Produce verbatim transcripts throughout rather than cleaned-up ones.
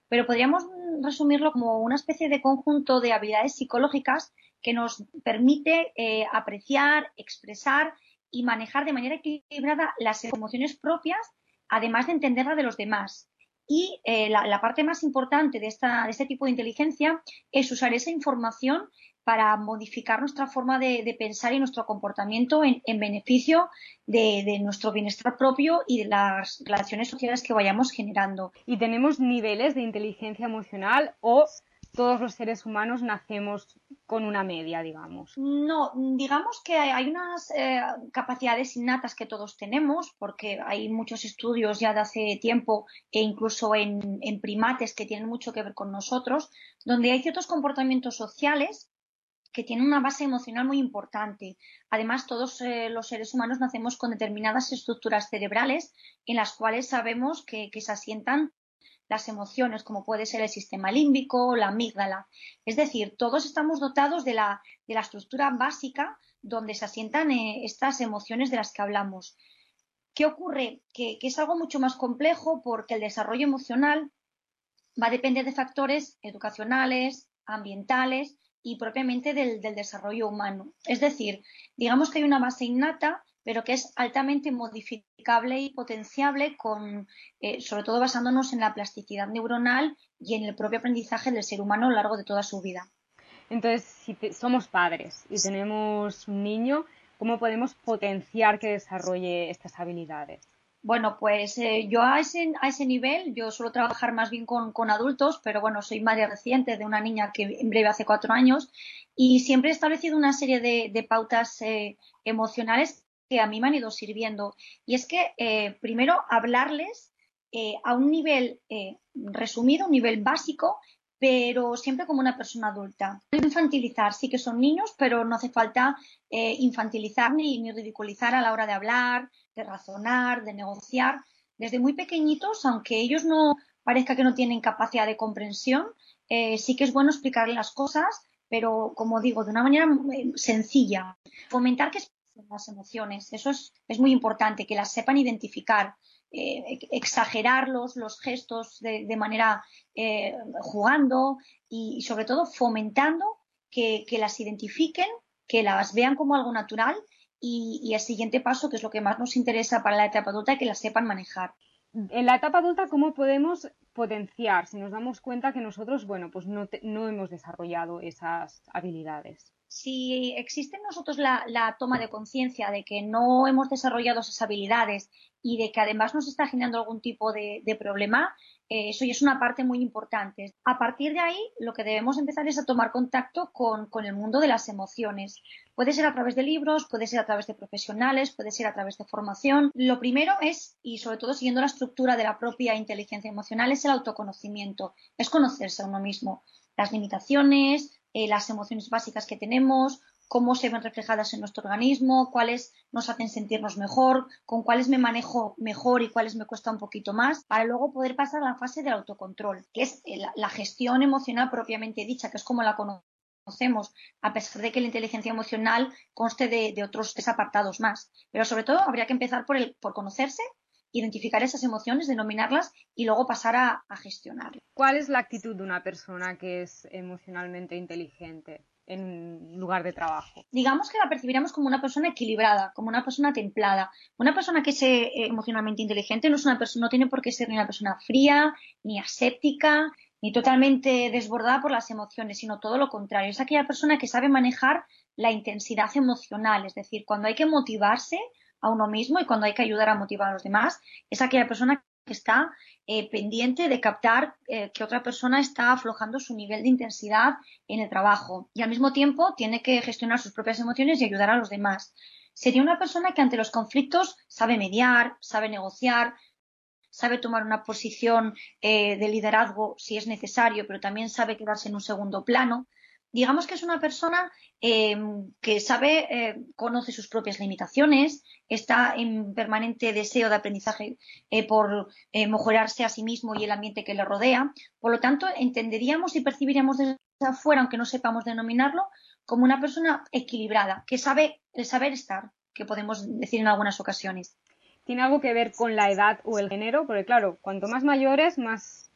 pero podríamos resumirlo como una especie de conjunto de habilidades psicológicas que nos permite eh, apreciar, expresar y manejar de manera equilibrada las emociones propias, además de entenderlas de los demás. Y eh, la, la parte más importante de, esta, de este tipo de inteligencia es usar esa información para modificar nuestra forma de, de pensar y nuestro comportamiento en, en beneficio de, de nuestro bienestar propio y de las relaciones sociales que vayamos generando. ¿Y tenemos niveles de inteligencia emocional o todos los seres humanos nacemos con una media, digamos? No, digamos que hay, hay unas eh, capacidades innatas que todos tenemos, porque hay muchos estudios ya de hace tiempo e incluso en, en primates que tienen mucho que ver con nosotros, donde hay ciertos comportamientos sociales que tienen una base emocional muy importante. Además, todos eh, los seres humanos nacemos con determinadas estructuras cerebrales en las cuales sabemos que, que se asientan las emociones, como puede ser el sistema límbico o la amígdala. Es decir, todos estamos dotados de la, de la estructura básica donde se asientan eh, estas emociones de las que hablamos. ¿Qué ocurre? Que, que es algo mucho más complejo porque el desarrollo emocional va a depender de factores educacionales, ambientales y propiamente del, del desarrollo humano. Es decir, digamos que hay una base innata, pero que es altamente modificable y potenciable, con, eh, sobre todo basándonos en la plasticidad neuronal y en el propio aprendizaje del ser humano a lo largo de toda su vida. Entonces, si te- somos padres y tenemos un niño, ¿cómo podemos potenciar que desarrolle estas habilidades? Bueno, pues eh, yo a ese, a ese nivel, yo suelo trabajar más bien con, con adultos, pero bueno, soy madre reciente de una niña que en breve hace cuatro años y siempre he establecido una serie de, de pautas eh, emocionales que a mí me han ido sirviendo. Y es que, eh, primero, hablarles eh, a un nivel eh, resumido, un nivel básico, pero siempre como una persona adulta. No infantilizar, sí que son niños, pero no hace falta eh, infantilizar ni, ni ridiculizar a la hora de hablar, de razonar, de negociar, desde muy pequeñitos, aunque ellos no parezca que no tienen capacidad de comprensión, eh, sí que es bueno explicarles las cosas, pero como digo, de una manera eh, sencilla. Fomentar que expresen las emociones, eso es, es muy importante, que las sepan identificar, eh, exagerar los, los gestos de, de manera eh, jugando y, y sobre todo fomentando que, que las identifiquen, que las vean como algo natural y, y el siguiente paso, que es lo que más nos interesa para la etapa adulta, que la sepan manejar. En la etapa adulta, ¿cómo podemos potenciar si nos damos cuenta que nosotros, bueno, pues no, te- no hemos desarrollado esas habilidades? Si existe en nosotros la, la toma de conciencia de que no hemos desarrollado esas habilidades y de que además nos está generando algún tipo de, de problema, eh, eso ya es una parte muy importante. A partir de ahí, lo que debemos empezar es a tomar contacto con, con el mundo de las emociones. Puede ser a través de libros, puede ser a través de profesionales, puede ser a través de formación. Lo primero es, y sobre todo siguiendo la estructura de la propia inteligencia emocional, es el autoconocimiento, es conocerse a uno mismo, las limitaciones, eh, las emociones básicas que tenemos, cómo se ven reflejadas en nuestro organismo, cuáles nos hacen sentirnos mejor, con cuáles me manejo mejor y cuáles me cuesta un poquito más, para luego poder pasar a la fase del autocontrol, que es la, la gestión emocional propiamente dicha, que es como la conocemos, a pesar de que la inteligencia emocional conste de, de otros tres apartados más. Pero sobre todo habría que empezar por, el, por conocerse, identificar esas emociones, denominarlas y luego pasar a, a gestionarlas. ¿Cuál es la actitud de una persona que es emocionalmente inteligente en un lugar de trabajo? Digamos que la percibiremos como una persona equilibrada, como una persona templada. Una persona que es eh, emocionalmente inteligente no es una persona, no tiene por qué ser ni una persona fría, ni aséptica, ni totalmente desbordada por las emociones, sino todo lo contrario. Es aquella persona que sabe manejar la intensidad emocional, es decir, cuando hay que motivarse a uno mismo y cuando hay que ayudar a motivar a los demás, es aquella persona que está eh, pendiente de captar eh, que otra persona está aflojando su nivel de intensidad en el trabajo y al mismo tiempo tiene que gestionar sus propias emociones y ayudar a los demás. Sería una persona que ante los conflictos sabe mediar, sabe negociar, sabe tomar una posición eh, de liderazgo si es necesario, pero también sabe quedarse en un segundo plano. Digamos que es una persona eh, que sabe, eh, conoce sus propias limitaciones, está en permanente deseo de aprendizaje eh, por eh, mejorarse a sí mismo y el ambiente que le rodea. Por lo tanto, entenderíamos y percibiríamos desde afuera, aunque no sepamos denominarlo, como una persona equilibrada, que sabe el saber estar, que podemos decir en algunas ocasiones. ¿Tiene algo que ver con la edad o el género? Porque claro, cuanto más mayores, más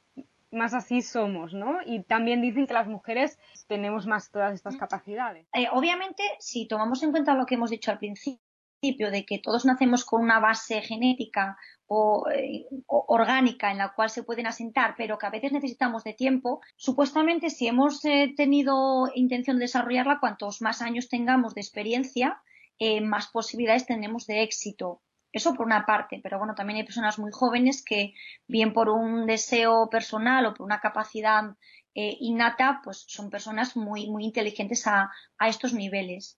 más así somos, ¿no? Y también dicen que las mujeres tenemos más todas estas capacidades. Eh, obviamente, si tomamos en cuenta lo que hemos dicho al principio, de que todos nacemos con una base genética o, eh, o orgánica en la cual se pueden asentar, pero que a veces necesitamos de tiempo, supuestamente si hemos eh, tenido intención de desarrollarla, cuantos más años tengamos de experiencia, eh, más posibilidades tenemos de éxito. Eso por una parte, pero bueno, también hay personas muy jóvenes que, bien por un deseo personal o por una capacidad eh, innata, pues son personas muy, muy inteligentes a, a estos niveles.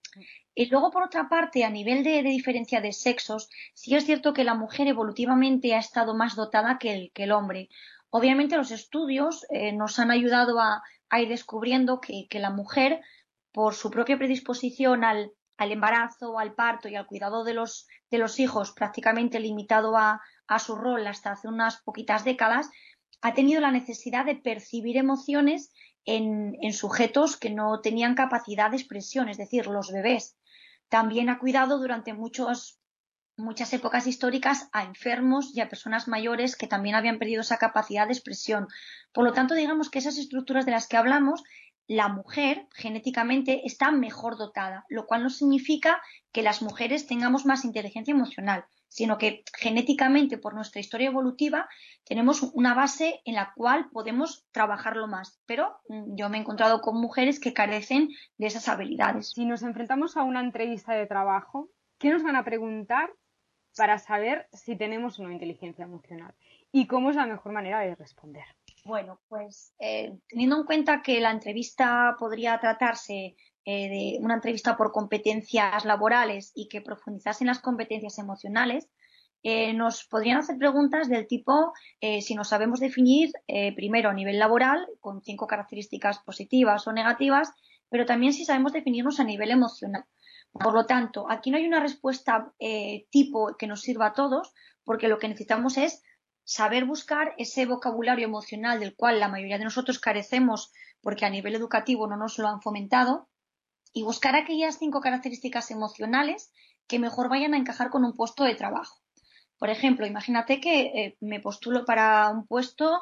Y luego, por otra parte, a nivel de, de diferencia de sexos, sí es cierto que la mujer evolutivamente ha estado más dotada que el, que el hombre. Obviamente los estudios eh, nos han ayudado a, a ir descubriendo que, que, la mujer, por su propia predisposición al, al embarazo, al parto y al cuidado de los, de los hijos, prácticamente limitado a, a su rol hasta hace unas poquitas décadas, ha tenido la necesidad de percibir emociones en, en sujetos que no tenían capacidad de expresión, es decir, los bebés. También ha cuidado durante muchos, muchas épocas históricas a enfermos y a personas mayores que también habían perdido esa capacidad de expresión. Por lo tanto, digamos que esas estructuras de las que hablamos, la mujer genéticamente está mejor dotada, lo cual no significa que las mujeres tengamos más inteligencia emocional, sino que genéticamente, por nuestra historia evolutiva, tenemos una base en la cual podemos trabajarlo más. Pero mm, yo me he encontrado con mujeres que carecen de esas habilidades. Si nos enfrentamos a una entrevista de trabajo, ¿qué nos van a preguntar para saber si tenemos o no inteligencia emocional? ¿Y cómo es la mejor manera de responder? Bueno, pues eh, teniendo en cuenta que la entrevista podría tratarse eh, de una entrevista por competencias laborales y que profundizase en las competencias emocionales, eh, nos podrían hacer preguntas del tipo eh, si nos sabemos definir eh, primero a nivel laboral con cinco características positivas o negativas, pero también si sabemos definirnos a nivel emocional. Por lo tanto, aquí no hay una respuesta eh, tipo que nos sirva a todos, porque lo que necesitamos es saber buscar ese vocabulario emocional del cual la mayoría de nosotros carecemos porque a nivel educativo no nos lo han fomentado y buscar aquellas cinco características emocionales que mejor vayan a encajar con un puesto de trabajo. Por ejemplo, imagínate que eh, me postulo para un puesto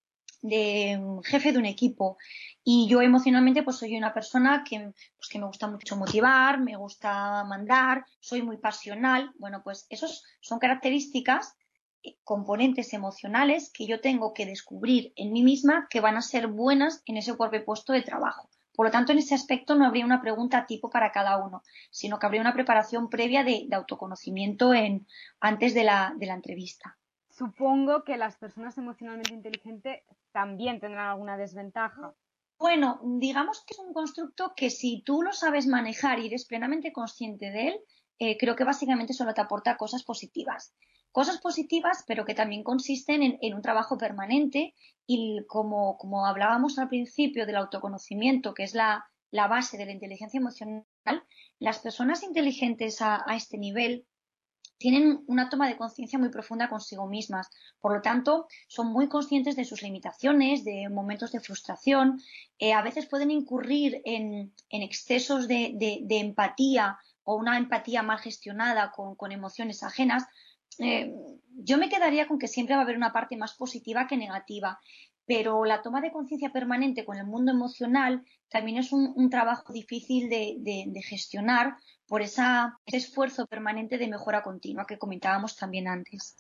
de um, jefe de un equipo y yo emocionalmente pues soy una persona que, pues, que me gusta mucho motivar, me gusta mandar, soy muy pasional. Bueno, pues esos son características, eh, componentes emocionales que yo tengo que descubrir en mí misma que van a ser buenas en ese propio puesto de trabajo. Por lo tanto, en ese aspecto no habría una pregunta tipo para cada uno, sino que habría una preparación previa de, de autoconocimiento en, antes de la, de la entrevista. Supongo que las personas emocionalmente inteligentes también tendrán alguna desventaja. Bueno, digamos que es un constructo que si tú lo sabes manejar y eres plenamente consciente de él, eh, creo que básicamente solo te aporta cosas positivas. Cosas positivas, pero que también consisten en, en un trabajo permanente y como, como hablábamos al principio del autoconocimiento, que es la, la base de la inteligencia emocional, las personas inteligentes a, a este nivel tienen una toma de conciencia muy profunda consigo mismas. Por lo tanto, son muy conscientes de sus limitaciones, de momentos de frustración. Eh, a veces pueden incurrir en, en excesos de, de, de, empatía o una empatía mal gestionada con, con emociones ajenas. Eh, yo me quedaría con que siempre va a haber una parte más positiva que negativa. Pero la toma de conciencia permanente con el mundo emocional también es un, un trabajo difícil de, de, de gestionar por esa, ese esfuerzo permanente de mejora continua que comentábamos también antes.